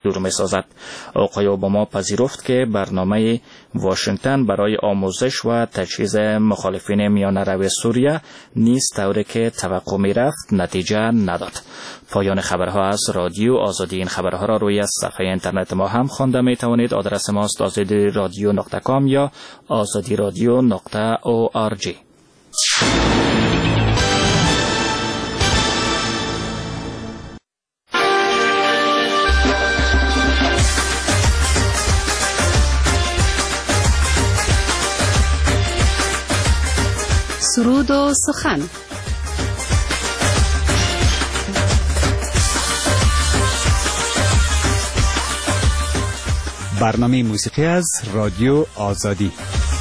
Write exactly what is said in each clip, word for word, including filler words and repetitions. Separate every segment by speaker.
Speaker 1: دور می سازد. آقای اوباما پذیرفت که برنامه واشنگتن برای آموزش و تجهیز مخالفین میانه سوریه نیز طوری که توقع می رفت نتیجه نداد. پایان خبرها از رادیو آزادی. این خبرها را روی صفحه اینترنت ما هم خوانده می توانید. آدرس ماست آزادی رادیو نقطه کام یا آزادی رادیو نقطه او آر جی.
Speaker 2: سرود و سخن.
Speaker 3: برنامه موسیقی از رادیو آزادی.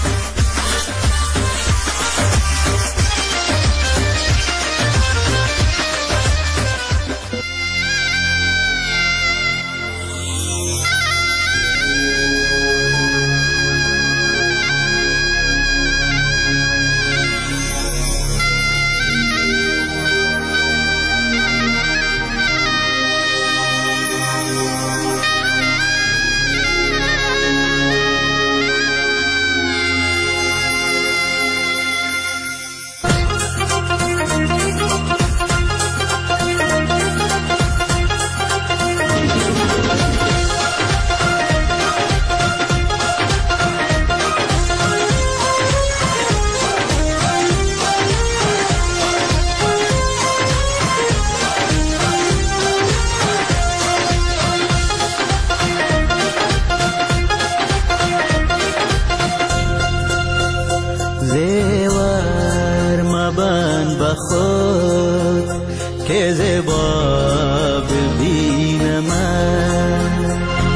Speaker 4: زیور مبن بخود که زیبا ببین من،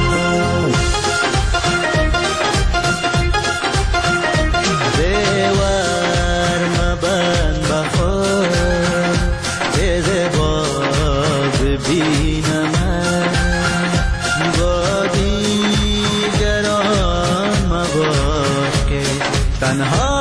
Speaker 4: زیور مبن بخود که زیبا ببین من، با دیگران مباش که تنها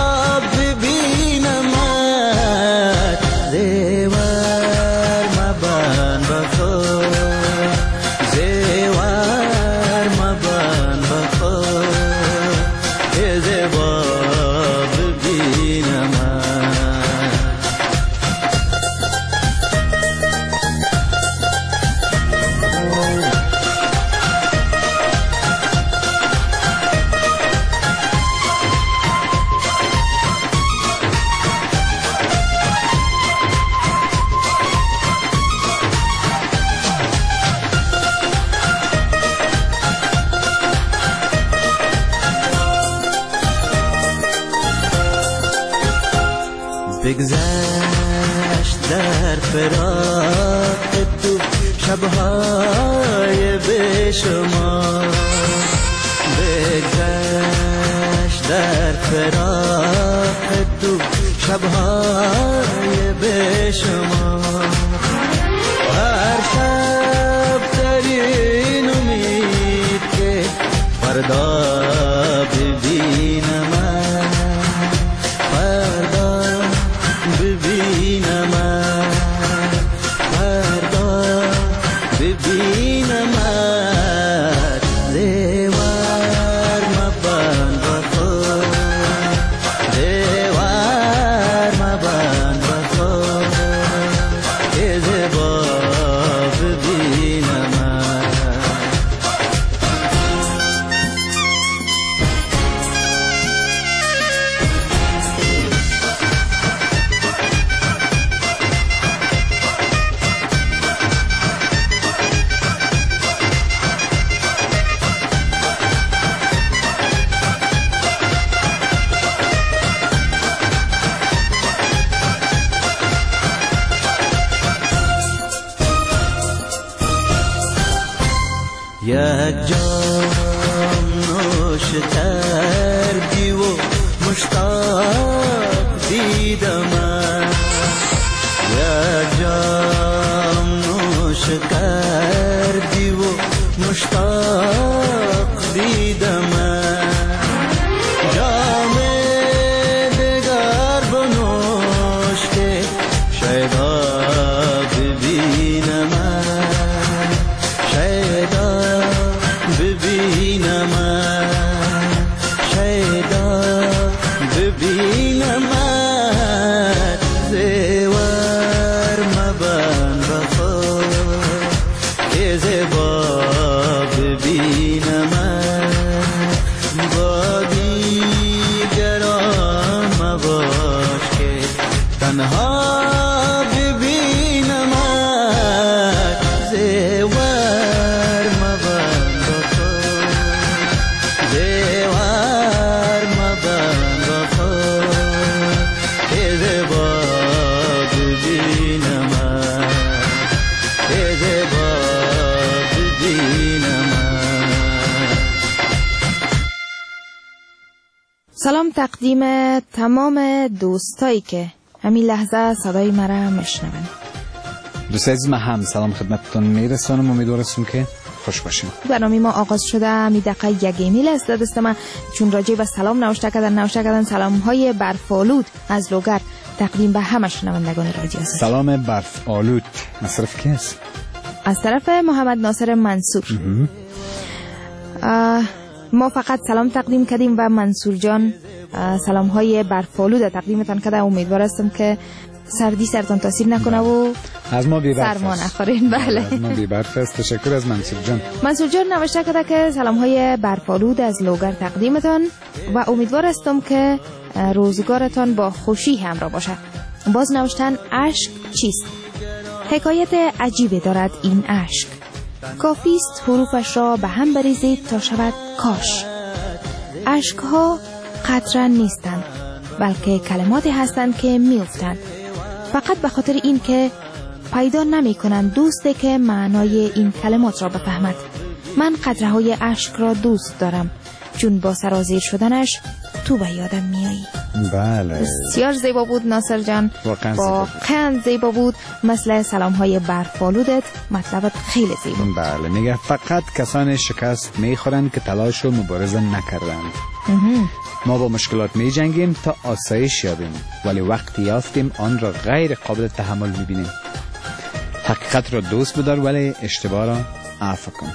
Speaker 4: بگذشت در فراق تو شبهای بیشمار، بگذشت در فراق تو شبهای بیشمار، هر شب در این امید که فردا ببینم، فردا ببینم، فردا ببینم، دیوار مبند بخور، دیوار مبند بخور که زیبا ببینم. یک جام نوش کردی و مشتاق دیدم، یک جام نوش کردی و مشتاق دیدم، جام دگر بنوش که شاید ببینم، شاید
Speaker 5: سلام تقدیم تمام دوستایی که همین لحظه صدای مرا میشنون.
Speaker 3: دوستای عزیز، من هم سلام خدمتتون میرسانم. امیدوار هستم که خوش باشین.
Speaker 5: برنامه ما آغاز شده می دقیقه یک ایمیل است دست من چون راجع به سلام نوشته کردن نوشته کردن سلام های برفالود از لوگر تقدیم به همه شنوندگان رادیو است.
Speaker 3: سلام برفالود از طرف کی است؟
Speaker 5: از طرف محمد ناصر منصور. ما فقط سلام تقدیم کردیم و منصور جان سلام های برفالود تقدیمتان کرده. امیدوار هستم که سردی سرتان تاثیر نکنه و
Speaker 3: از ما بی برف
Speaker 5: سرما نخورین. بله،
Speaker 3: از ما بی برف است. تشکر از منصور جان.
Speaker 5: منصور جان نوشته کرده که سلام های برفالود از لوگر تقدیمتان و امیدوار هستم که روزگارتان با خوشی همراه باشد. باز نوشتن اشک چیست؟ حکایت عجیبی دارد این اشک. کافی است حروفش را به هم بریزید تا شود کاش. اشک ها قطره نیستند بلکه کلماتی هستند که میافتند فقط به خاطر این که پیدا نمی کنند دوستی که معنای این کلمات را بفهمد. من قطره های اشک را دوست دارم چون با سرازیر شدنش تو به یادم میایی.
Speaker 3: بله،
Speaker 5: بسیار زیبا بود ناصر جان، واقعا زیبا بود. مثل سلام های برفالودت مطلبت خیلی زیبا.
Speaker 3: بله، میگه فقط کسان شکست میخورند که تلاش و مبارزه نکردند. ما با مشکلات می جنگیم تا آسایش یابیم ولی وقتی یافتیم آن را غیر قابل تحمل میبینیم. حقیقت را دوست بدار ولی اشتباه را عفو کن.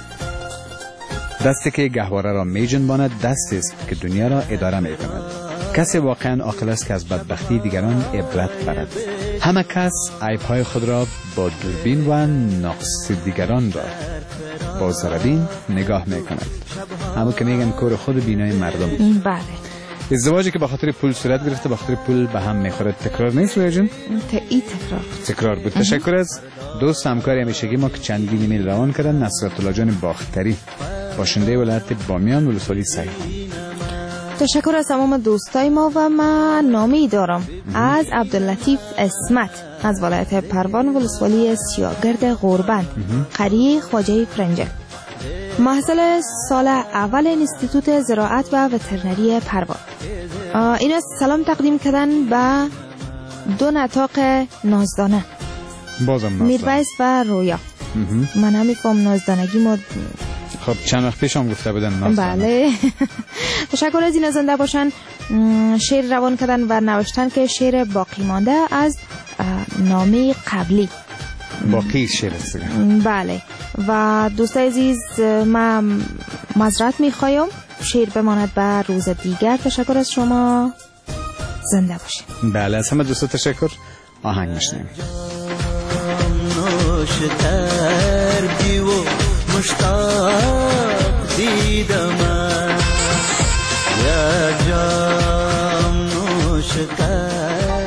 Speaker 3: دستی که گهواره را می جنباند دستی است که دنیا را اداره می کند. کسی واقعا عاقل است که از بدبختی دیگران عبرت برد. همه کس عیب‌های خود را با دوربین و نقص دیگران را با زربین نگاه می کند. همون که میگن کور خود بینای مردم.
Speaker 5: بله.
Speaker 3: ازدواجی که به خاطر پول صورت گرفته به خاطر پول به هم میخوره تکرار نیست رویا جون؟
Speaker 5: ای تکرار
Speaker 3: تکرار بود. تشکر از دوست همکاری همیشگی ما که چندین ایمیل روان کردن. نصرت الله جان باختری، باشنده ولایت بامیان ولسوالی سعید.
Speaker 5: تشکر از تمام دوستای ما و من نامی دارم از عبداللطیف اسمت از ولایت پروان ولسوالی سیاگرد غوربند قریه خواجه فرنجه، محصل سال اول انستیتوت زراعت و وترنری پروان. اینا سلام تقدیم کردن به دو نطاق نازدانه،
Speaker 3: بازم
Speaker 5: میرویس و رویا. من هم میفهم نازدانگی ما
Speaker 3: خب چند وقت پیش هم گفته بودن نازدانه.
Speaker 5: بله. تشکر از این زنده باشن. شعر روان کردن و نوشتن که شعر باقی مانده از نامه قبلی.
Speaker 3: باقی شعر است.
Speaker 5: بله. و دوستای عزیز من معذرت میخوایم شعر بماند به روز دیگر. تشکر از شما. زنده باشین.
Speaker 3: بله، از همه دوستا تشکر. آهنگ میشنیم.
Speaker 4: کردی و مشتاق دیدم یک جام نوش کردی.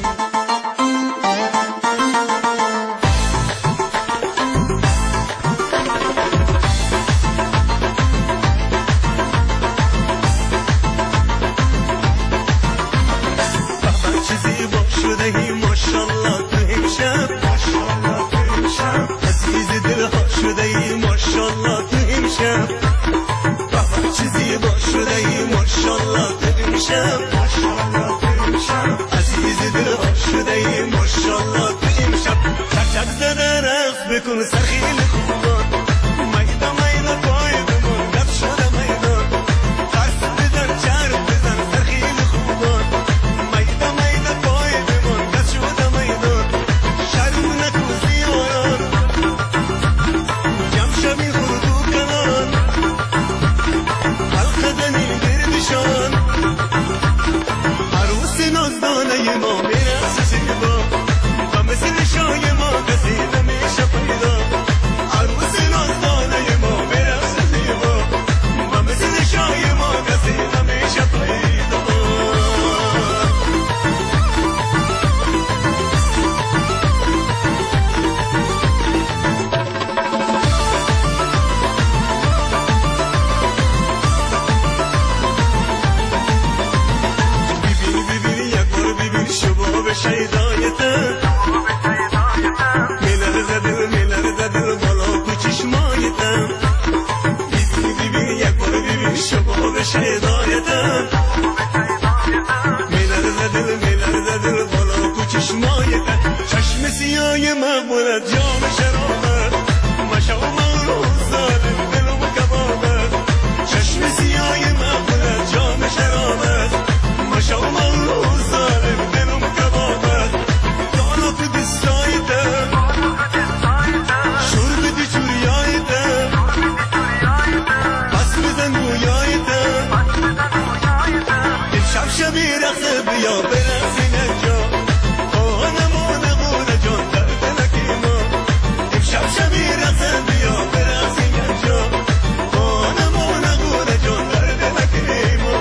Speaker 6: چیزی با شده ای ماشالله تو امشب، ماشالله تو امشب عزیز دلها شده ای ماشالله تو امشب. بابا چیزی با شده ای ماشالله تو امشب، ماشالله تو امشب عزیز دلها شده ای ماشالله تو امشب. چک زده رقص بکن سر خیلی خوبان، میدا میدا پای بمون دب شده میدان، قرص بزن چرب بزن سر خیلی خوبان، میدا میدا پای بمون دب شده میدان. شروع نکن زیاران جمع شبی خودو کنان، حلقه دنی گردشان عروس نازدانه ما میرسه زیبا و مثل شای ما قصیده میشه پیدا. عروس نازدانه ما میرسه زیبا و مثل شای ما قصیده میشه پیدا. شباب شیدایتم میلرزه دل میلرزه دل بالا تو چشمایتم. ببین ببین یک بار ببین شباب شیدایتم مقبولت جام شرابت مشو مغروب ظالم دلم کبابت چشم سیای مقبولت جام شرابت مشو مغروب ظالم دلم کبابت دانا تو دستایده شور بدی چوریایده پس بزن گویایده شب شبی رخصه بیا برسی نجا آنمونه بونه جان درد نکیما شب شبی رخصه بیا برسی نجا آنمونه بونه جان درد نکیما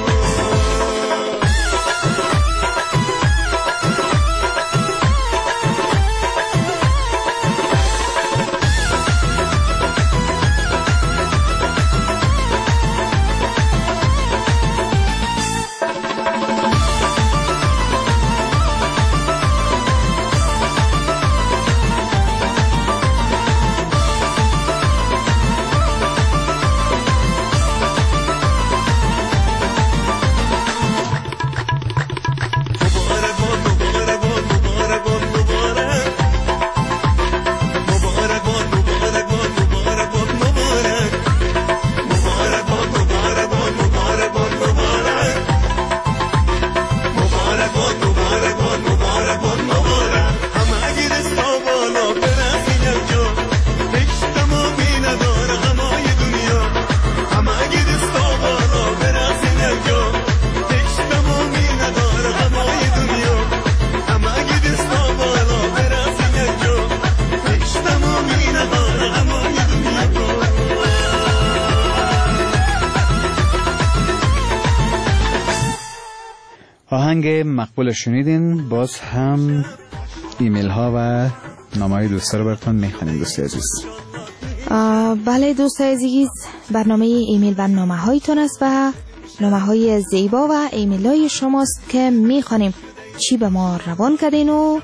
Speaker 3: آهنگ مقبول شنیدین. باز هم ایمیل ها و نامه های دوستا رو براتون میخوانیم دوست عزیز.
Speaker 5: بله دوست عزیز، برنامه ایمیل و نامه هایتون است و نامه های زیبا و ایمیل های شماست که میخوانیم چی به ما روان کردین و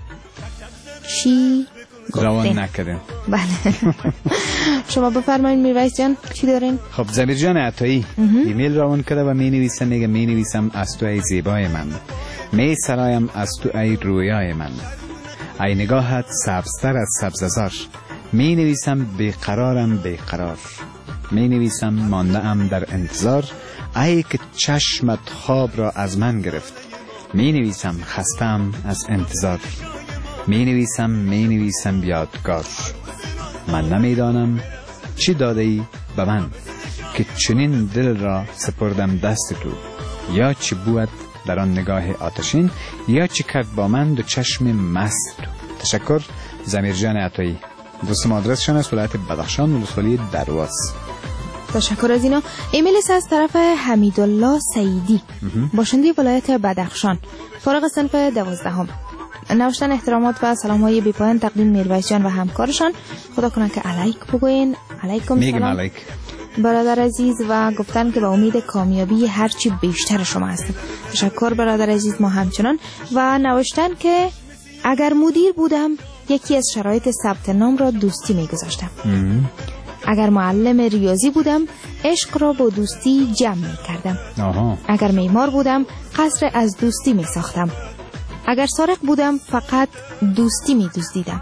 Speaker 5: چی
Speaker 3: روان نکردین.
Speaker 5: بله شما بفرمایید میرویس جان چی دارین؟
Speaker 3: خب زمیر جان عطایی ایمیل روان کرده و می نویسم میگه می نویسم از تو ای زیبای من، می سرایم از تو ای رویای من، ای نگاهت سبزتر از سبززار، می نویسم بیقرارم بیقرار، می نویسم مانده ام در انتظار، ای که چشمت خواب را از من گرفت، می نویسم خستم از انتظار، می نویسم می نویسم یادگار، من نمیدانم چی داده ای به من که چنین دل را سپردم دست تو، یا چی بود در آن نگاه آتشین، یا چی کرد با من دو چشم مست تو. تشکر زمیر جان عطایی. دوستم آدرسشان است ولایت بدخشان ولسوالی درواز.
Speaker 5: تشکر از اینا. ایمیل از طرف حمیدالله سعیدی باشنده ولایت بدخشان، فارغ صنف دوازدهم. نوشتن احترامات و سلام های بی پایان تقدیم میرویس جان و همکارشان. خدا کنه که علیک بگوین. علیکم
Speaker 3: میگم
Speaker 5: سلام
Speaker 3: علیک
Speaker 5: برادر عزیز و گفتن که به امید کامیابی هرچی بیشتر شما هستم. تشکر برادر عزیز. ما همچنان. و نوشتن که اگر مدیر بودم یکی از شرایط ثبت نام را دوستی میگذاشتم. اگر معلم ریاضی بودم عشق را با دوستی جمع میکردم. اگر معمار بودم قصر از دوستی میساختم. اگر سارق بودم فقط دوستی می دزدیدم.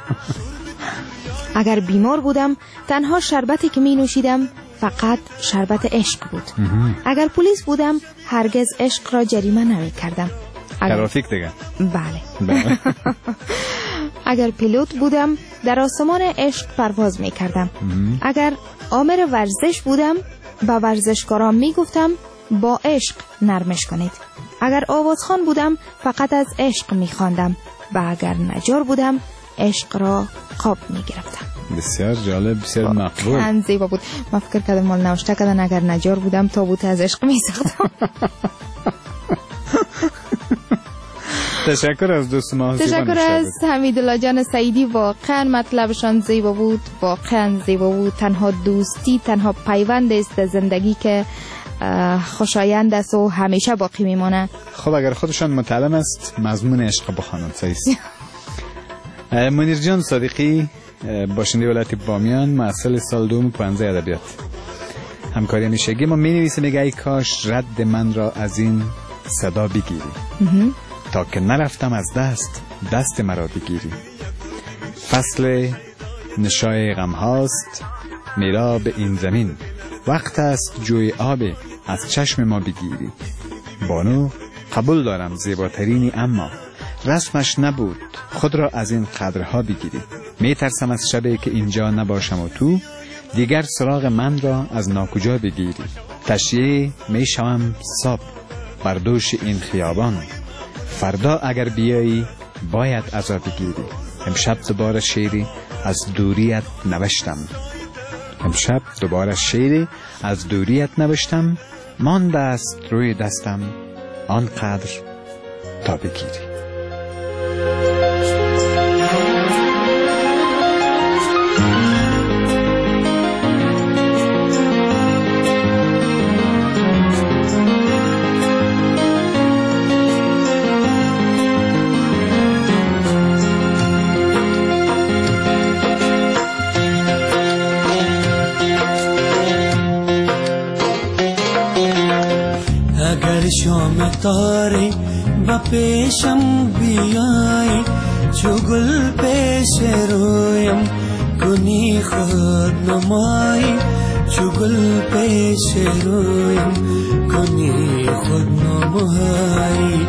Speaker 5: اگر بیمار بودم تنها شربتی که می نوشیدم فقط شربت عشق بود. اگر پلیس بودم هرگز عشق را جریمه نمی کردم.
Speaker 3: ترافیک دیگه.
Speaker 5: بله. اگر پیلوت بودم در آسمان عشق پرواز می کردم. اگر آمر ورزش بودم با ورزشکاران می گفتم با عشق نرمش کنید. اگر آوازخوان بودم فقط از عشق می خواندم و اگر نجار بودم عشق را خواب می گرفتم.
Speaker 3: بسیار جالب، بسیار مقبول.
Speaker 5: خیلی زیبا بود. من فکر کردم مال نوشته کردن اگر نجار بودم تابوت از عشق می ساختم.
Speaker 3: تشکر از دوست ما.
Speaker 5: تشکر از حمیدالله جان سعیدی. واقعا مطلبشان زیبا بود، واقعا زیبا بود. تنها دوستی، تنها پیوند است زندگی که خوشایند است و همیشه باقی میمونه.
Speaker 3: خب اگر خودشان متعلم است مضمون عشق بخوانند. صحیح. منیر جان صادقی باشنده ولایت بامیان، محصل سال دوم پانزده ادبیات، همکاری همیشگی ما. می نویسه میگه ای کاش رد من را از این صدا بگیری تا که نرفتم از دست دست مرا بگیری، فصل نشای غم هاست میرا به این زمین، وقت است جوی آب از چشم ما بگیری. بانو قبول دارم زیباترینی، اما رسمش نبود خود را از این قدرها بگیری. می ترسم از شبی که اینجا نباشم و تو دیگر سراغ من را از ناکجا بگیری. تشیه می شوم صاحب بر دوش این خیابان، فردا اگر بیایی باید عذاب بگیری. امشب دوباره شعری از دوریت نوشتم امشب دوباره شعری از دوریت نوشتم مانده است روی دستم آنقدر تا بگیری.
Speaker 4: شام تاری و پیشم بیایی، چو گل پیش رویم کنی خود نمایی، چو گل پیش رویم کنی خود نمایی.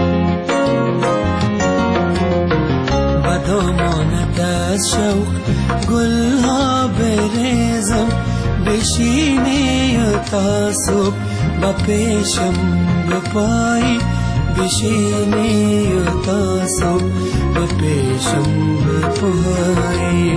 Speaker 4: و دامانت از شوق گل ها بریزم، بشینی تا صبح با پیشم بپایی، بشینی تا صبح با پیشم بپایی.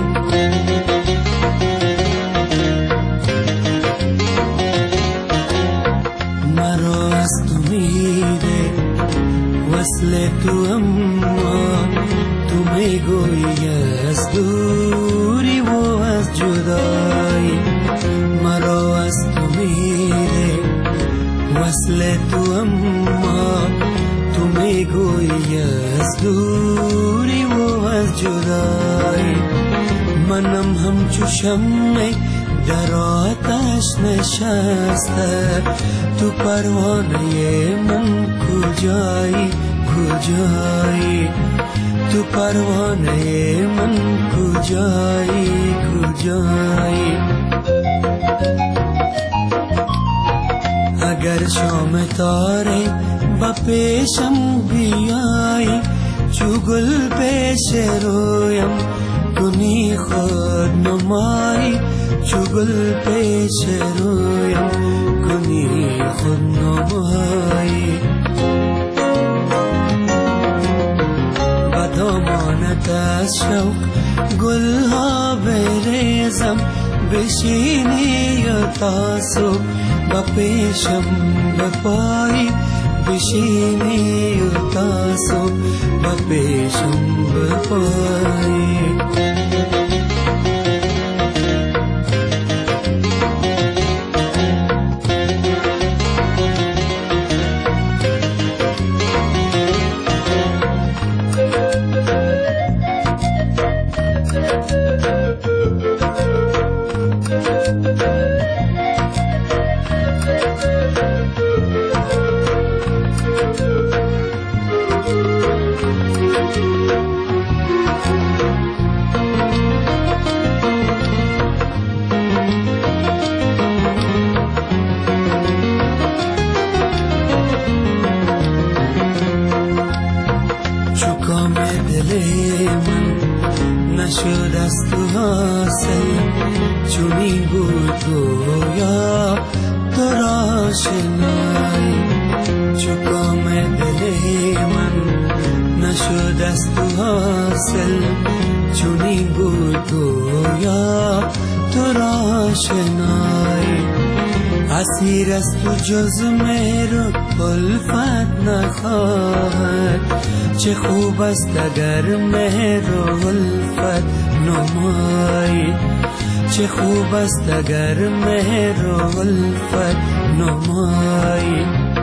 Speaker 4: مرا از تو میده وصل تو، اما تو میگویی از دوری و از جدایی. مرا از تو میده وصل تو، اما تو میگویی از دوری و از جدایی. منم همچو شمع در آتش نشسته، تو پروانه من کجایی کجایی، تو پروانه من کجایی کجایی. اگر شام تاره با پیشم بیایی، چو گل پیش رویم کنی خود نمایی، چو گل پیش رویم کنی خود نمایی. و دامانت از شوق گل ها بریزم، بشینی تا صبح با پیشم بپایی، بشینی تا صبح با پیشم بپایی. نشد از تو حاصل، چونین بود گویا تو را شنای. چو کام دل من نشد از تو حاصل، چونین بود گویا تو را شنای. اسیر از تو جز مهر الفت نخواهد، چه خوب است اگر مهر الفت نمایی، چه خوب است اگر مهر الفت نمایی.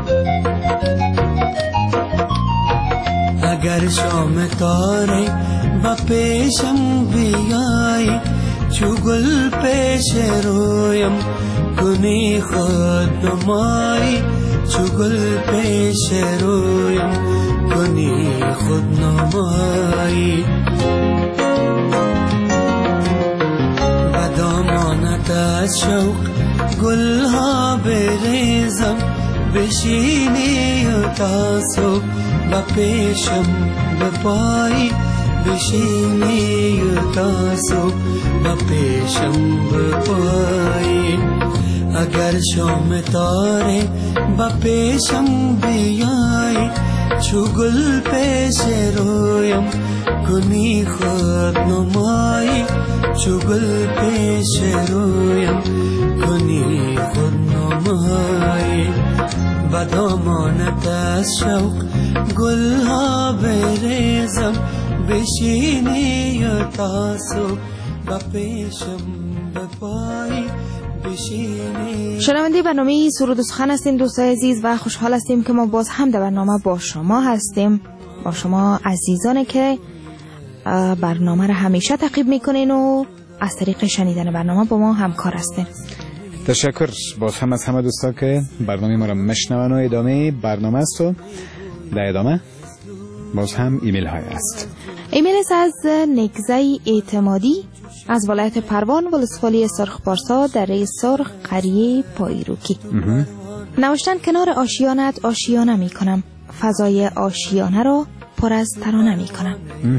Speaker 4: اگر شام تاره با پیشم بیایی، چو گل پیش رویم کنی خود نمایی، چو گل پیش رویم کنی خود نمایی. دامانت از شوق گلها بریزم بشینی و تا صبح و پیشم بپایی بشینی و تا صبح و پیشم بپایی اگر شام تاره و پیشم بیایی چو گل پیش رویم کنی خود نمایی چو گل پیش رویم کنی خود نمایی و دامانت از شوق گلها بریزم بشینی و تا صبح و پیشم بپایی
Speaker 5: شنونده برنامه سرود و سخن هستیم دوستای عزیز و خوشحال هستیم که ما باز هم در برنامه با شما هستیم، با شما عزیزانی که برنامه را همیشه تعقیب میکنین و از طریق شنیدن برنامه با ما همکار هستین.
Speaker 3: تشکر باز هم از همه دوستا که برنامه ما را میشنون و ادامه برنامه است و در ادامه باز هم ایمیل های است.
Speaker 5: ایمیل است از نگزه اعتمادی از ولایت پروان ولسوالی سرخ پارسا دره سرخ قریه پایروکی. نوشتن کنار آشیانت آشیانه می کنم، فضای آشیانه را پر از ترانه می کنم.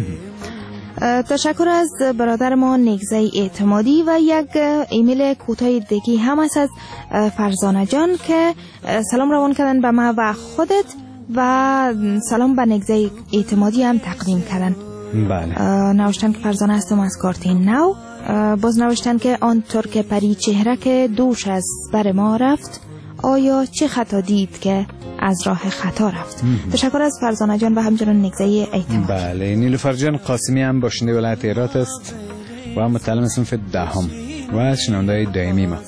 Speaker 5: تشکر از برادر ما نگزه اعتمادی و یک ایمیل کوتاه دیگه هم است از فرزانه جان که سلام روان کردن به ما و خودت و سلام به نگزه اعتمادی هم تقدیم کردن.
Speaker 3: بله.
Speaker 5: نوشتن که فرزانه هستم از کارتین نو. باز نوشتن که آنطور که پری چهره که دوش از بر ما رفت آیا چه خطا دید که از راه خطا رفت. تشکر از فرزانه جان و همچنان نگزه اعتمادی.
Speaker 3: بله. نیلوفر جان قاسمی هم باشنده ولایت هرات است و متعلم صنف دهم و شنونده دائمی ما.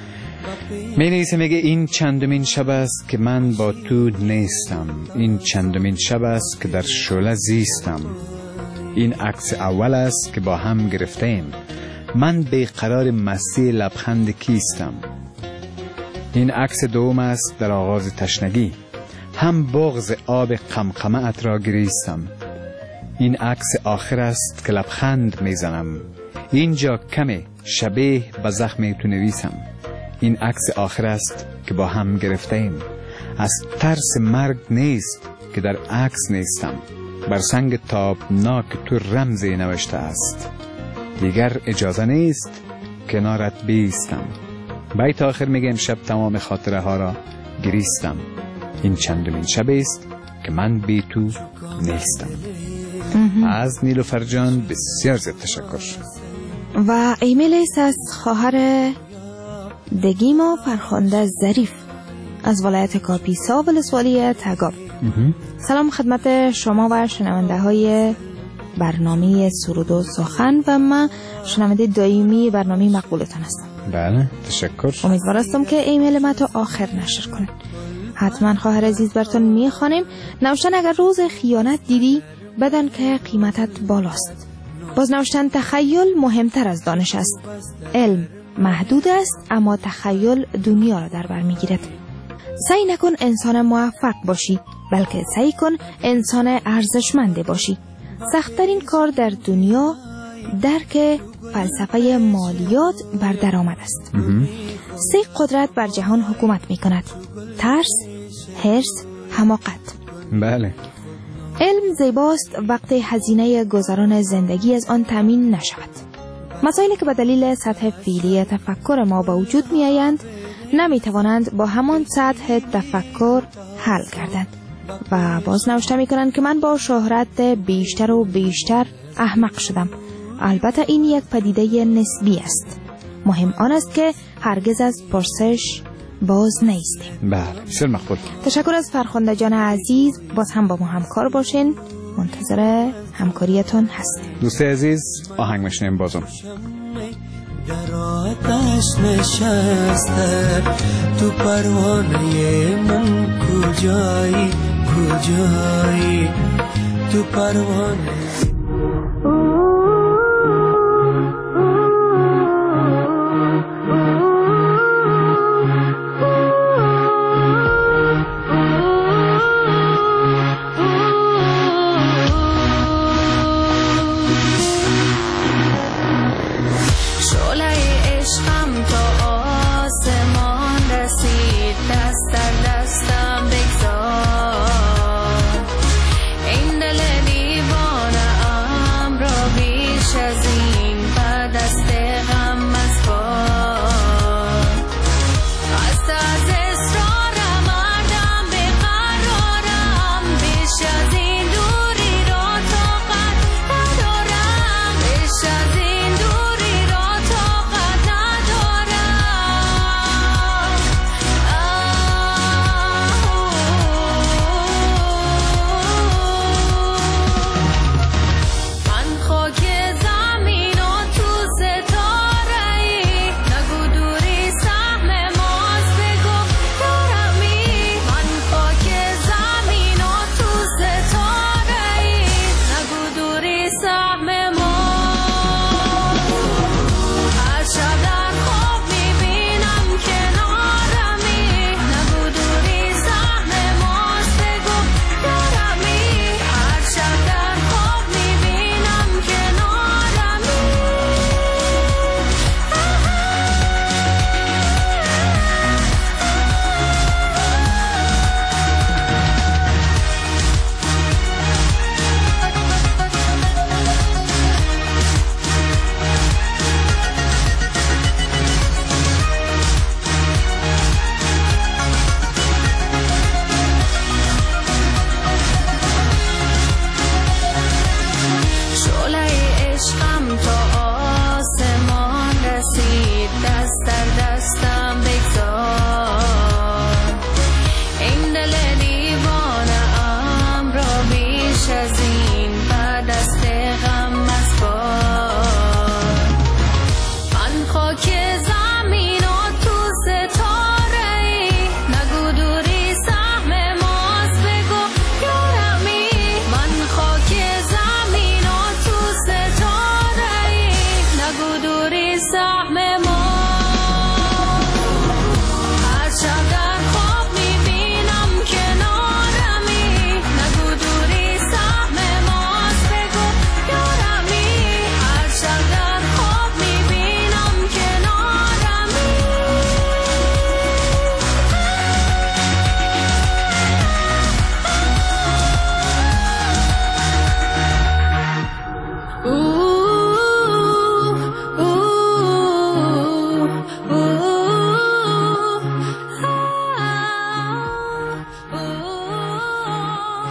Speaker 3: می نویسه میگه این چندمین شب است که من با تو نیستم، این چندمین شب است که در شعله زیستم، این عکس اول است که با هم گرفتیم، من بیقرار مستی لبخند کیستم، این عکس دوم است در آغاز تشنگی، هم بغض آب قمقمه ات را گریستم، این عکس آخر است که لبخند میزنم، اینجا کمی شبیه به زخم تو نویسم، این عکس آخر است که با هم گرفتیم، از ترس مرگ نیست که در عکس نیستم، بر سنگ تابناک تو رمزی نوشته است، دیگر اجازه نیست کنارت بیستم، بیت آخر میگه امشب تمام خاطره ها را گریستم، این چندمین شب است که من بی تو نیستم. از نیلوفر جان بسیار زیاد تشکر.
Speaker 5: و ایمیل است از خواهر دگیما فرخنده ظریف از ولایت کاپیسا ولسوالی تگاب. سلام خدمت شما و شنونده های برنامه سرود و سخن و من شنونده دائمی برنامه مقبولتان هستم.
Speaker 3: بله تشکر.
Speaker 5: امیدوار هستم که ایمیل ما تا آخر نشر کنید. حتما خواهر عزیز براتون میخوانیم. نوشتن اگر روز خیانت دیدی بدن که قیمتت بالاست. باز نوشتن تخیل مهمتر از دانش است، علم محدود است اما تخیل دنیا را در بر میگیرد. سعی نکن انسان موفق باشی بلکه سعی کن انسان ارزشمند باشی. سخت‌ترین کار در دنیا درک فلسفه مالیات بر درآمد است. سه قدرت بر جهان حکومت می کند: ترس، حرص، حماقت.
Speaker 3: بله.
Speaker 5: علم زیباست وقتی هزینه گذران زندگی از آن تامین نشود. مسائلی که به دلیل سطح فعلی تفکر ما به وجود می آیند نمی توانند با همان سطح تفکر حل کردند. و باز نوشته می کنند که من با شهرت بیشتر و بیشتر احمق شدم. البته این یک پدیده نسبی است. مهم آن است که هرگز از پرسش باز نیستیم.
Speaker 3: بله بسیار مقبول.
Speaker 5: تشکر از فرخنده جان عزیز. باز هم با ما همکار باشین. منتظر همکاریتون هستیم.
Speaker 3: دوست عزیز آهنگ میشنیم بازم.
Speaker 4: در آتش نشسته تو پروانه من کجایی کجایی تو پروانه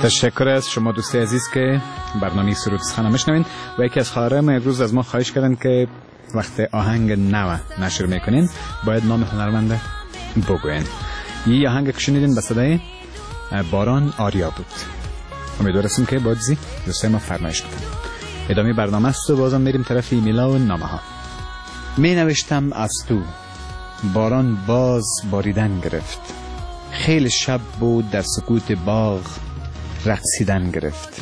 Speaker 3: تشکر از شما دوستی عزیز که برنامه سرود سخن میشنوین و یکی از خواهرام امروز از ما خواهش کردن که وقت آهنگ نو نشر میکنین باید نام هنرمنده بگوین. یه آهنگ که شنیدین به صدای باران آریا بود. امیدوارم که بازی دوستای ما فرمایش کنن. ادامه برنامه است و بازم میریم طرف ایمیلا و نامه ها. می نوشتم از تو باران باز باریدن گرفت، خیلی شب بود در سکوت باغ رقصیدن گرفت.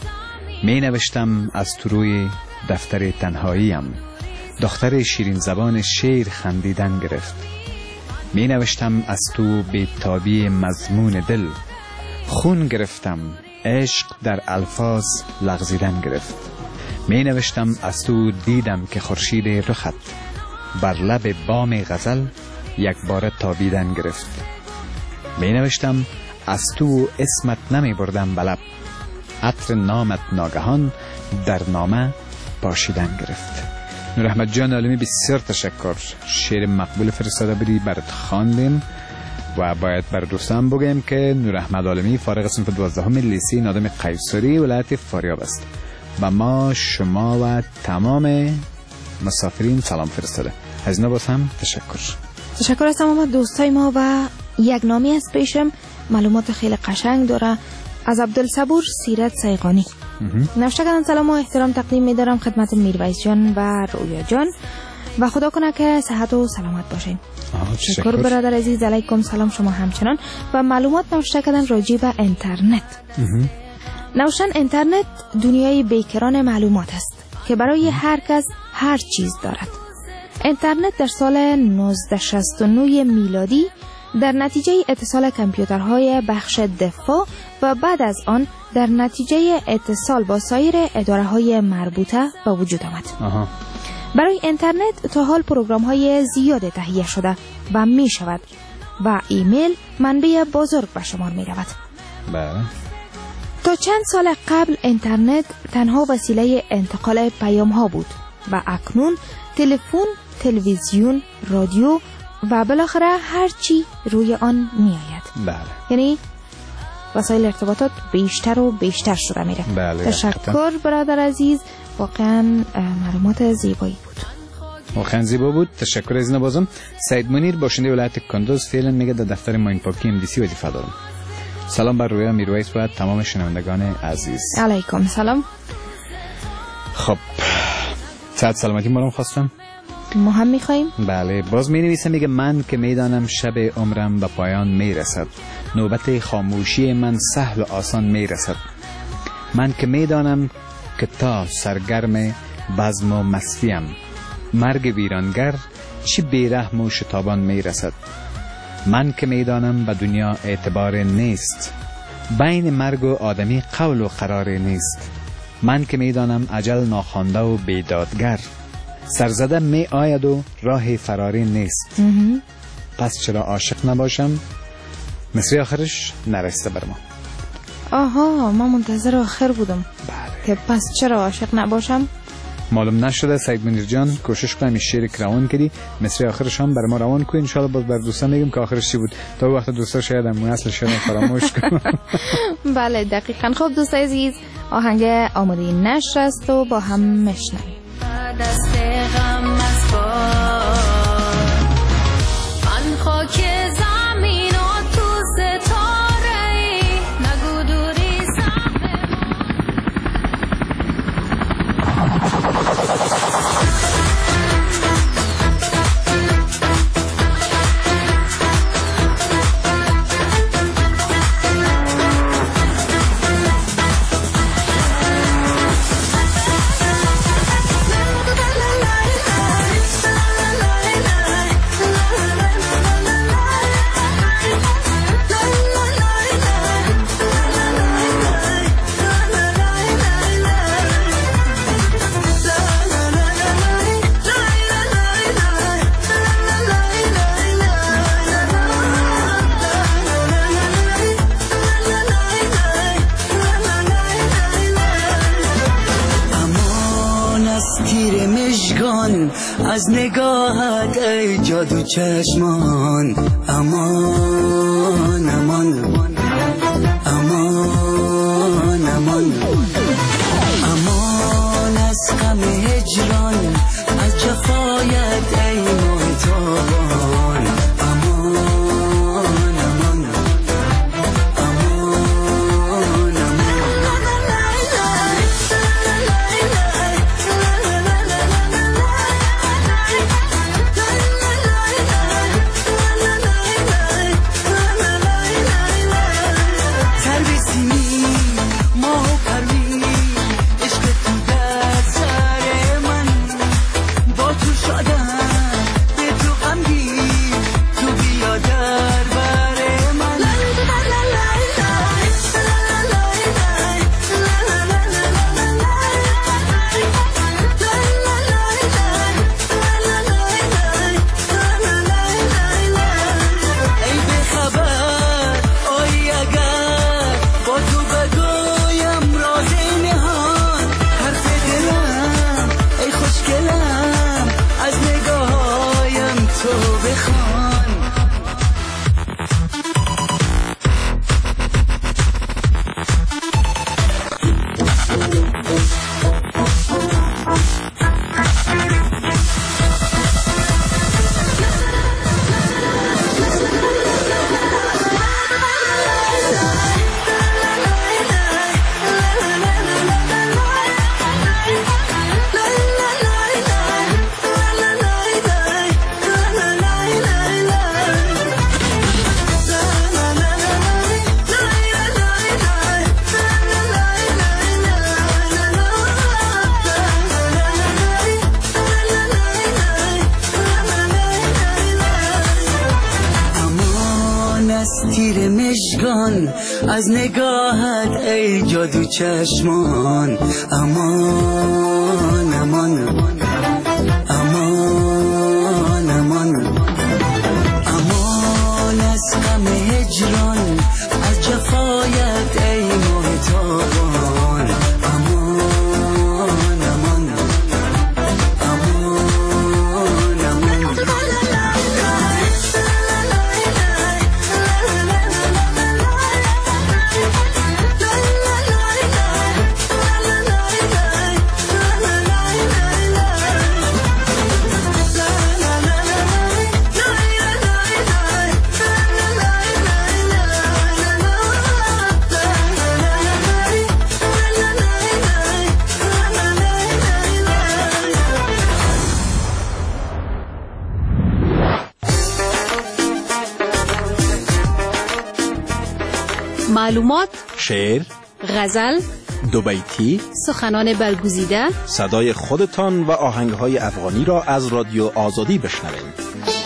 Speaker 3: می نوشتم از تو روی دفتر تنهاییم، دختر شیرین زبان شعر خندیدن گرفت. می نوشتم از تو بی‌تابی مضمون دل، خون گرفتم عشق در الفاظ لغزیدن گرفت. می نوشتم از تو دیدم که خورشید رخت بر لب بام غزل یک بار تابیدن گرفت. می نوشتم از تو اسمت نمی بردم بلب، عطر نامت ناگهان در نامه پاشیدن گرفت. نور احمد جان عالمی بسیار تشکر، شعر مقبول فرستاده بودی برات خواندیم و باید بر دوستان بگیم که نور احمد عالمی فارغ صنف دوازدهم لیسه نادم قیصری ولایت فاریاب است. و ما شما و تمام مسافرین سلام فرستاده. از اینا باز هم تشکر.
Speaker 5: تشکر از تمام دوستای ما و یک نامی از پیشم معلومات خیلی قشنگ داره از عبدالصبور سیرت سیغانی. نوشته کردن سلام و احترام تقدیم می‌دارم خدمت میرویس جان و رویا جان و خدا کنه که صحت و سلامت باشین. تشکر برادر عزیز. علیکم سلام شما همچنان. و معلومات نوشته کردن راجع به اینترنت. نوشتن اینترنت دنیای بیکران معلومات است که برای هر کس هر چیز دارد. اینترنت در سال نوزده شصت و نه میلادی در نتیجه اتصال کامپیوترهای بخش دفاع و بعد از آن در نتیجه اتصال با سایر اداره‌های مربوطه به وجود آمد. آها. برای اینترنت تا حال پروگرام‌های زیاد تهیه شده و می شود و ایمیل منبع بزرگ به شمار می رود.
Speaker 3: بله.
Speaker 5: تا چند سال قبل اینترنت تنها وسیله انتقال پیام‌ها بود و اکنون تلفن، تلویزیون، رادیو و بالاخره هر چی روی آن می آید.
Speaker 3: بله.
Speaker 5: یعنی وسایل ارتباطات بیشتر و بیشتر شده میره.
Speaker 3: بله.
Speaker 5: تشکر برادر عزیز، واقعا معلومات زیبایی بود.
Speaker 3: واقعا زیبا بود. تشکر از این بازم. سید منیر باشنده ولایت کندوز فعلا میگه در دفتر ماین پاکی ام دی سی وظیفه دارم. سلام بر رویا میرویس و تمام شنوندگان عزیز.
Speaker 5: علیکم سلام.
Speaker 3: خب صحت سلامتی ما رو خواستم.
Speaker 5: ما هم میخواییم.
Speaker 3: بله. باز می نویسه میگه من که میدانم شب عمرم به پایان میرسد، نوبت خاموشی من سهل و آسان میرسد. من که میدانم که تا سرگرم بزم و مستیم، مرگ ویرانگر چی بیرحم و شتابان میرسد. من که میدانم به دنیا اعتبار نیست، بین مرگ و آدمی قول و قرار نیست. من که میدانم اجل ناخوانده و بیدادگر، سرزده می آید و راه فراری نیست. پس چرا عاشق نباشم؟ مصری آخرش نرسته بر ما.
Speaker 5: آها، ما منتظر آخر بودم.
Speaker 3: بله.
Speaker 5: که پس چرا عاشق نباشم؟
Speaker 3: معلوم نشده. سید منیر جان کوشش کنم این شعر روان کردی، مصری آخرش هم بر ما روان کنی. انشالله باز بر دوستان میگم که آخرش چی بود. تا وقت دوستا شاید هم اصل شعر فراموش کنم.
Speaker 5: بله دقیقاً. خب دوستای عزیز، آهنگ آماده نشر است و با هم میشنویم.
Speaker 7: دست غم از بار من خاک زمین و تو ستاره ای، نگو دوری سهم
Speaker 4: از نگاهت ای جادو چشمان، امان امان امان از تیر مژگان، از نگاهت ای جادو چشمان. امان امان امان امان امان از غم هجران، از جفایت ای ماه تابان. امان امان امان امان
Speaker 2: معلومات،
Speaker 8: شعر،
Speaker 2: غزل،
Speaker 8: دو بیتی،
Speaker 2: سخنان برگزیده،
Speaker 8: صدای خودتان و آهنگهای افغانی را از رادیو آزادی بشنوید.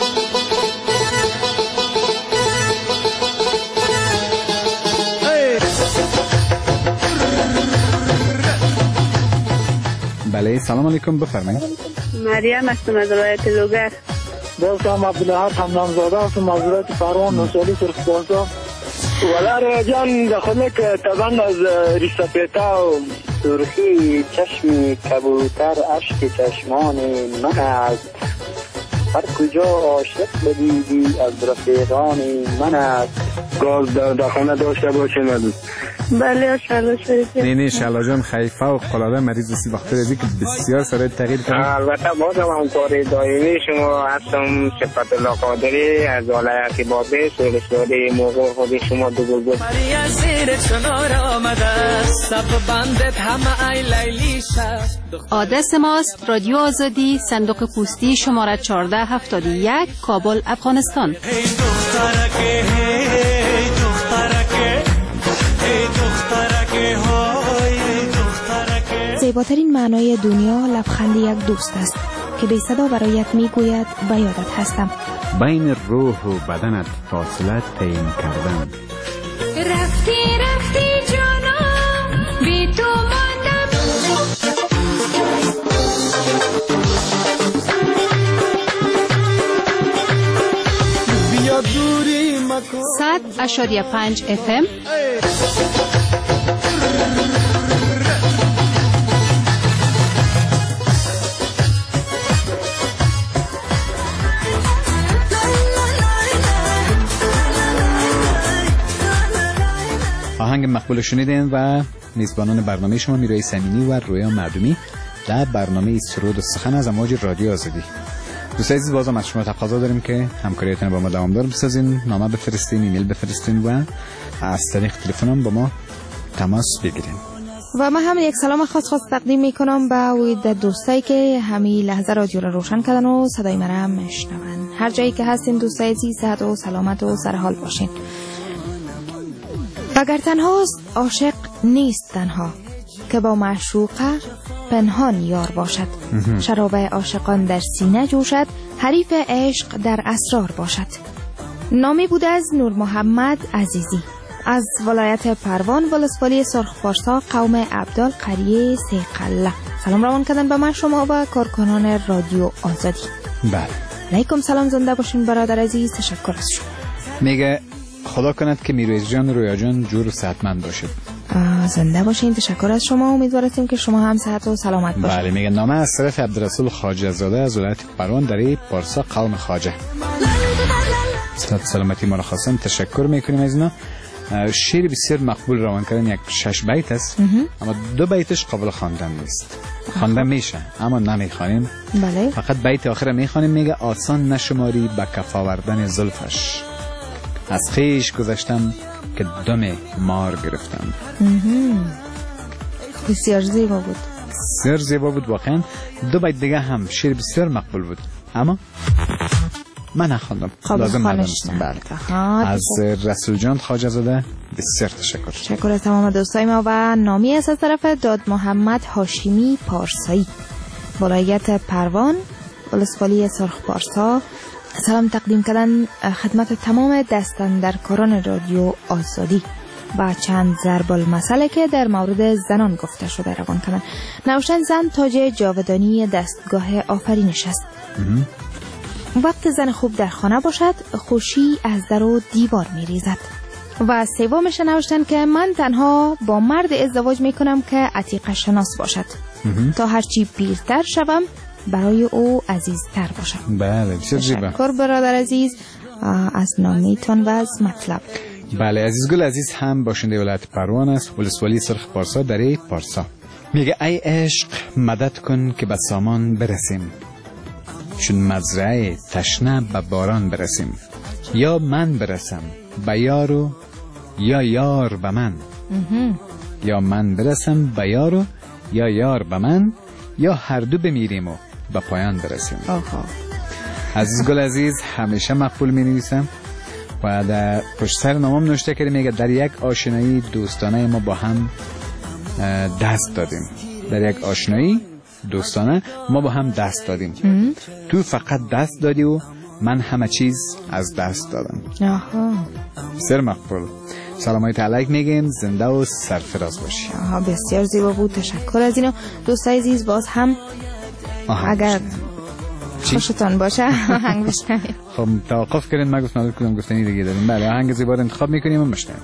Speaker 3: بله سلام علیکم، بفرمایید.
Speaker 9: مریم هستم از ولایت لوگر.
Speaker 10: دوستم عبدالحق همنامزاده هستم از ولایت پروان نوشالی سرخپارسا. ولی جان داخل که طبعا از ریسپیتا و سرخی چشم کبوتر اشک چشمان من است. هر کجا عاشق بدیدی از رفیقان من است. گاز در داخل داشته باشه ندید.
Speaker 9: بله شالا شریفی.
Speaker 3: نه نه شالا جان خیفه و قلاده مریض سی وقت رزی که بسیار سرای تغییر کنه.
Speaker 10: البته بازم هم کار دائمی شما هستم. صفت الله قادری از ولایت بابی سرسوده موقع خود شما دو گل گل
Speaker 6: مریا زیر چنار آمده سب بندت همه ای لیلی شد.
Speaker 2: آدرس ماست رادیو آزادی، صندوق پستی شماره چهارده هفتاد و یک، کابل، افغانستان.
Speaker 6: هی دخترکه هی دخترکه هی دخترکه های دخترکه.
Speaker 5: زیباترین معنای دنیا لبخند یک دوست است که بی صدا برایت میگوید به یادت هستم.
Speaker 3: بین روح و بدنت فاصله تعیین کردن.
Speaker 7: رفتی رفتی جانم بی تو ماندم.
Speaker 6: بیا دوری مکن.
Speaker 2: صد اشاریه پنج اف ام.
Speaker 3: آهنگ مقبول شنیدین و میزبانان برنامه شما میرای سمینی و رویا معدومی در برنامه سرود و سخن از امواج رادیو آزادی. دوستان عزیز بازم از شما تقاضا داریم که همکاریتون با ما دوامدار بسازین، نامه بفرستین، ایمیل بفرستین و از طریق تلفن هم با ما تماس بگیرین.
Speaker 5: و من هم یک سلام خاص خاص تقدیم میکنم به دوستایی که همین لحظه رادیو رو روشن کردن و صدای مرا میشنون. هر جایی که هستین دوستای عزیز صحت و سلامت و سرحال باشین. اگر تنهاست عاشق نیست تنها، که با معشوقه پنهان یار باشد. شراب عاشقان در سینه جوشد، حریف عشق در اسرار باشد. نامی بود از نور محمد عزیزی از ولایت پروان ولسوالی سرخپارسا، قوم عبدال، قریه سیقله. سلام روان کردن به من شما و کارکنان رادیو آزادی.
Speaker 3: بله
Speaker 5: علیکم سلام، زنده باشین برادر عزیز، تشکر از شما.
Speaker 3: میگه خدا کند که میرویز جان رویا جان جور و صحتمند باشید.
Speaker 5: زنده باشین، تشکر از شما. امیدواریم که شما هم صحت و سلامت باشید.
Speaker 3: بله میگه نامه از طرف عبدالرسول خواجه زاده از ولایت پروان در پارسا، قوم خواجه. صحت سلامتی ما را خواستن، تشکر میکنیم از اینا. شعر بسیار مقبول روان کردن، یک شش بیت است اما دو بیتش قابل خواندن نیست. خواندن میشه اما نمیخوانیم.
Speaker 5: بله.
Speaker 3: فقط بیت آخر میخوانیم. میگه آسان نشماری به کف آوردن زلفش، از خیش گذشتم که دم مار گرفتم.
Speaker 5: بسیار زیبا بود.
Speaker 3: بسیار زیبا بود واقعا. دو بیت دیگه هم شعر بسیار مقبول بود اما من نخواندم، لازم ندانستم. بله. از رسول جان خواجه زاده بسیار تشکر.
Speaker 5: تشکر از تمام دوستای ما و نامی از طرف داد محمد هاشمی پارسایی، ولایت پروان ولسوالی سرخپارسا، سلام تقدیم کردن خدمت تمام دستاندرکاران رادیو آزادی و چند ضرب المثل که در مورد زنان گفته شده روان کردن. نوشن زن تاج جاودانی دستگاه آفرینش است. وقت زن خوب در خانه باشد خوشی از در و دیوار می ریزد. و سومش نوشتن که من تنها با مرد ازدواج می کنم که عتیقه شناس باشد تا هرچی پیرتر شوم برای او عزیزتر باشم.
Speaker 3: بله
Speaker 5: تشکر برادر عزیز از نامیتون و از مطلب.
Speaker 3: بله عزیز گل عزیز هم باشنده ولایت پروان است، ولسوالی سرخ پارسا دره پارسا. میگه ای عشق مدد کن که به سامان برسیم، چون مزرعه تشنه به باران برسیم. یا من برسم به یارو یا یار به من. یا من برسم به یارو یا یار به من، یا هر دو بمیریم و به پایان برسیم.
Speaker 5: آها.
Speaker 3: عزیز گل عزیز همیشه مقبول می نویسم و در پشت سر نامم نوشته کرده، میگه در یک آشنایی دوستانه ما با هم دست دادیم. در یک آشنایی دوستانه ما با هم دست دادیم. تو فقط دست دادی و من همه چیز از دست دادم.
Speaker 5: آها.
Speaker 3: سر مقبول. سلامای تعلیق میگیم، زنده و سرفراز باشی.
Speaker 5: آها بسیار زیبا بود، تشکر از اینو. دوستای عزیز باز هم اگر خوشتان باشه آهنگ بشنویم.
Speaker 3: خب توقف کردین، من گفتم کدوم گفتنی دیگه داریم. بله آهنگ زیبا رو انتخاب میکنیم و بشنویم.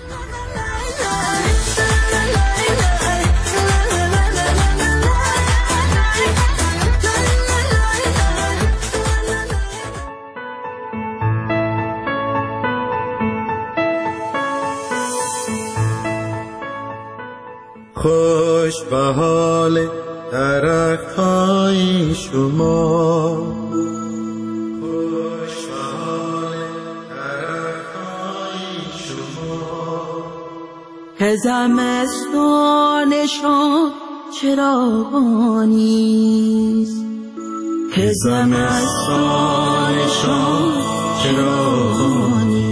Speaker 6: خوش به حال درخت‌های شما، خوش به حال درخت‌های شما،
Speaker 4: که زمستانشان چراغانیست، که زمستانشان چراغانیست.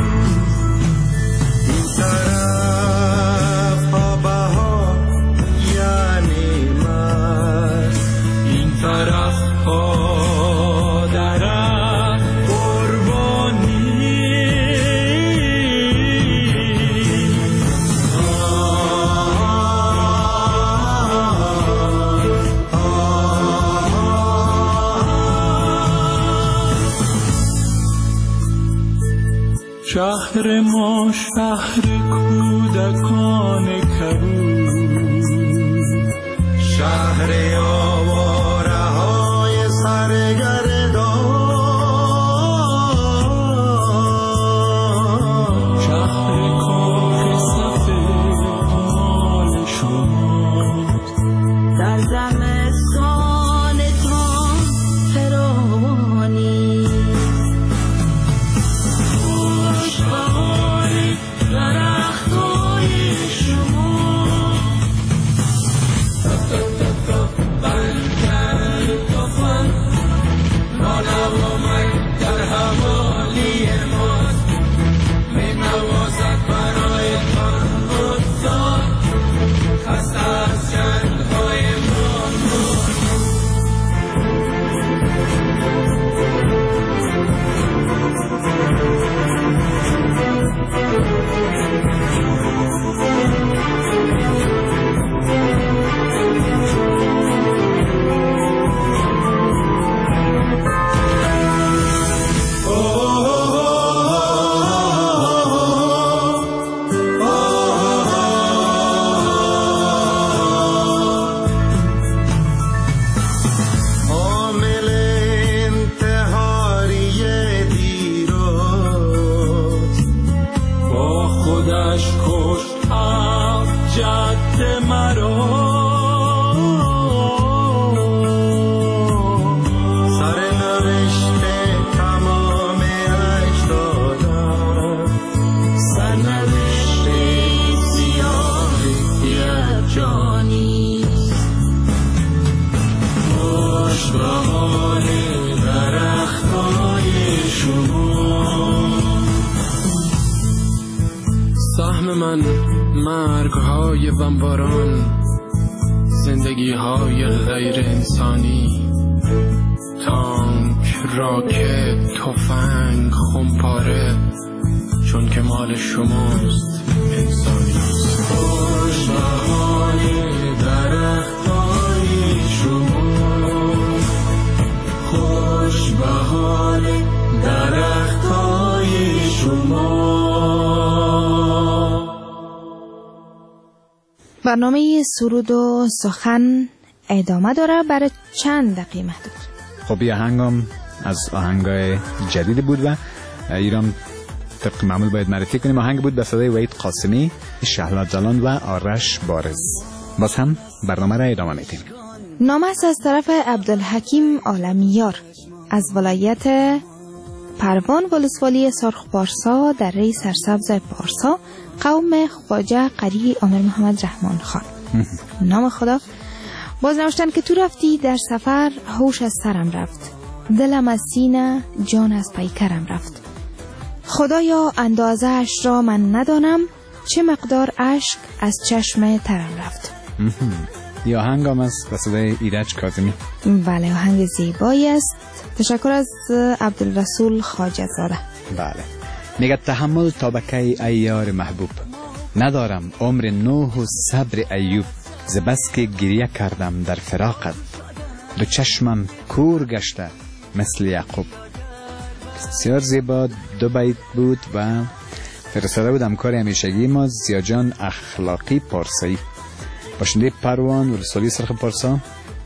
Speaker 11: شهر ما شهر کودکان کبود،
Speaker 6: شهر آواره های سرگردان،
Speaker 11: شهر کاخ سفید مال شماست.
Speaker 4: در زمستان تان فراوانی،
Speaker 11: من مرگ های بمباران، زندگی های غیر انسانی، تانک راکت تفنگ خمپاره چون که مال شماست انسانیست. خوش بهار درختای شما، خوش بهار درختای شما.
Speaker 5: برنامه سرود و سخن ادامه داره برای چند دقیقه محدود.
Speaker 3: خب یه آهنگم از آهنگای جدید بود و ایران طبق معمول باید معرفی کنیم. آهنگ بود به صدای وحید قاسمی، شهلا جلان و آرش بارز. باز هم برنامه را ادامه میدیم.
Speaker 5: نامه است از طرف عبدالحکیم عالمیار از ولایت پروان ولسوالی سرخ پارسا در ری سرسبز پارسا، قوم خواجه قری عامر محمد رحمان خان. نام خدا. باز نوشتن که تو رفتی در سفر، هوش از سرم رفت، دلم از سینه، جان از پیکرم رفت. خدایا اندازه اش را من ندانم، چه مقدار اشک از چشم ترم رفت.
Speaker 3: یا آهنگ هم است به صدای ایرج کاظمی.
Speaker 5: بله آهنگ زیبایی است. تشکر از عبدالرسول خواجه زاده.
Speaker 3: بله میگه تحمل تا بکی ای یار محبوب، ندارم عمر نوح و صبر ایوب. ز بس که گریه کردم در فراقت، دو چشمم کور گشته مثل یعقوب. بسیار زیبا دو بیت بود و فرستاده بود همکار همیشگی ما زیاجان اخلاقی پارسایی، باشنده پروان ولسوالی سرخ پارسا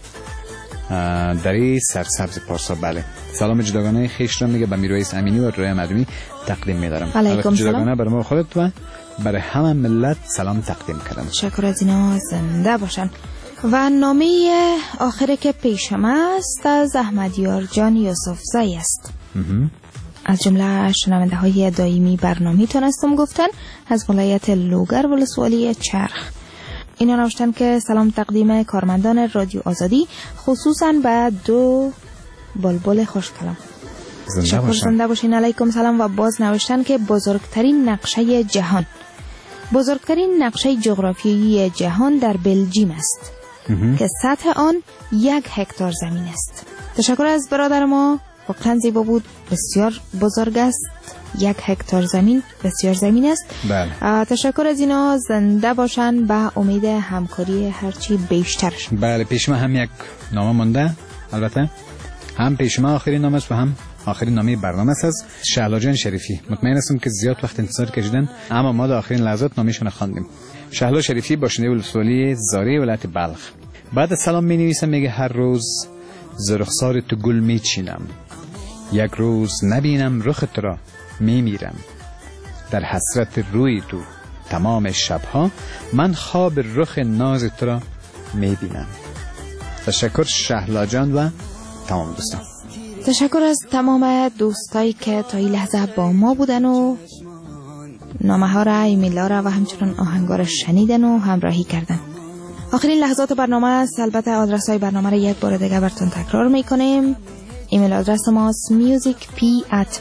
Speaker 3: دری سرسبز پارسا. بله سلام جداگانه خیش را میگه به میرویس امینی و رویا مردمی تقدیم میدارم.
Speaker 5: علیکم
Speaker 3: جداگانه برای ما خودت و برای همه ملت سلام تقدیم کردم.
Speaker 5: شکر از اینا زنده باشن. و نامه آخره که پیشم است از احمدیار جان یوسف زی است. از جمله شنونده های دائمی برنامه تونستم گفتن از ولایت لوگر ولسوالی چرخ. اینا نوشتن که سلام تقدیم کارمندان رادیو آزادی، خصوصا به دو بلبل خوشکلام.
Speaker 3: زنده باشن.
Speaker 5: زنده باشین. علیکم سلام. و باز نوشتن که بزرگترین نقشه جهان، بزرگترین نقشه جغرافیایی جهان در بلژیم است که سطح آن یک هکتار زمین است. تشکر از برادر ما، واقعا زیبا بود، بسیار بزرگ است. یک هکتار زمین بسیار زمین است.
Speaker 3: بله.
Speaker 5: تشکر از اینا زنده باشن به امید همکاری هرچی بیشترش.
Speaker 3: بله پیش ما هم یک نامه مونده، البته هم پیش ما آخرین نامه است و هم آخرین نامه برنامه است از شهلا جان شریفی. مطمئن هستم که زیاد وقت انتظار کشیدن اما ما در آخرین لحظات نامه‌شون خواندیم. شهلا شریفی باشنده ولسوالی زاری ولایت بلخ. بعد سلام می نویسم، میگه هر روز ز رخسار تو گل می چینم، یک روز نبینم رخ تو را می میرم، در حسرت روی تو تمام شبها من خواب رخ ناز تو را می بینم. تشکر شهلا جان و تمام دوستان.
Speaker 5: تشکر از تمام دوستایی که تا این لحظه با ما بودن و نامه ها را، ایمیل ها را و همچنان آهنگا را شنیدن و همراهی کردن. آخرین لحظات برنامه است. البته آدرس های برنامه را یک بار دیگه براتون تکرار میکنیم. ایمیل آدرس ماست musicp at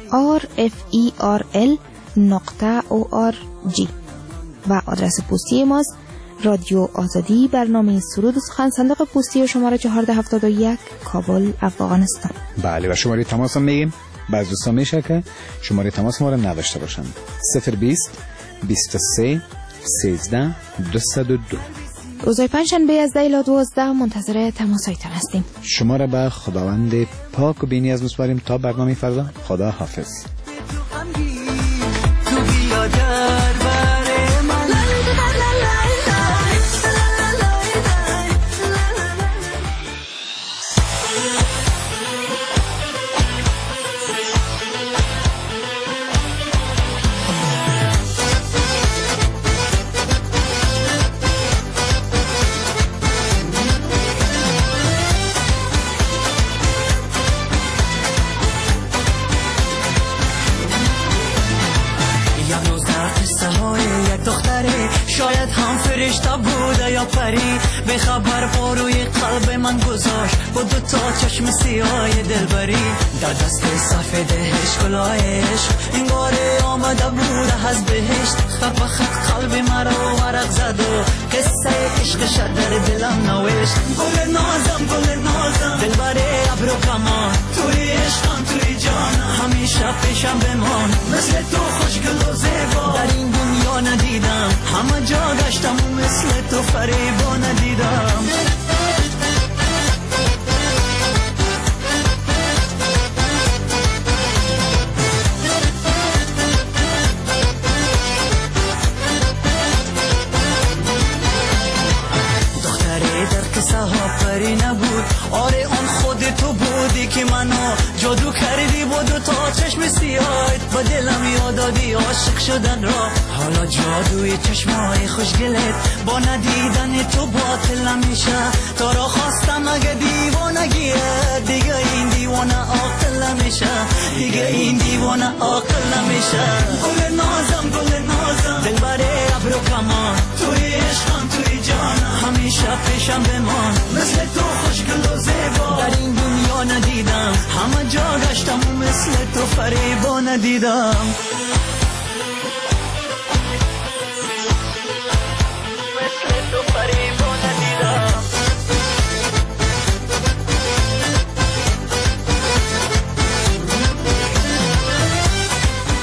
Speaker 5: rferl نقطه org و آدرس پستی ماست رادیو آزادی، برنامه سرود و سخن، صندوق پستی شماره چهارده هفتاد و یک، کابل، افغانستان.
Speaker 3: بله و شماره تماس هم میگیم. بعض دوستان میشه که شماره تماس ما رو نداشته باشن. صفر بیست بیست و سه سیزده دویست و دو.
Speaker 5: روزهای پنجشنبه از ده الی دوازده منتظر تماسایتان هستیم.
Speaker 3: شما را به خداوند پاک و بی‌نیاز میسپاریم تا برنامه فردا. خدا حافظ.
Speaker 4: شاید هم فرشته بوده یا پری، به خبر باروی قلب من گذاشت با دو تا چشم سیاه دلبری، در دست سفید اشکالایش انگاره آمده بوده از بهشت، خط به خط قلب مرا ورق زد و قصه عشقش در دلم نوشت. گل نازم گل نازم دلبری ابرو کمان توی عشق همیشه پیشم بمان، مثل تو خوشگل و زیبا در این دنیا ندیدم، همه جا گشتم و مثل تو فریبا ندیدم. پری نبود، آره آن خود تو بودی که منو جادو کردی بود و تا چشم سیاهت با دلم یاد دادی عاشق شدن را. حالا جادوی چشمای خوشگلت با ندیدن تو باطل میشه، تا را خواستم اگه دیوانگیه دیگه این دیوانه عاقل میشه، دیگه این دیوانه عاقل میشه. گل نازم گل نازم دلبر ابر و کمان، توی عشقم توی جانم همیشه پیشم بمان، مثل تو خوشگل و زیبا در این دنیا ندیدم، همه جا گشتم و مثل تو فریبا ندیدم.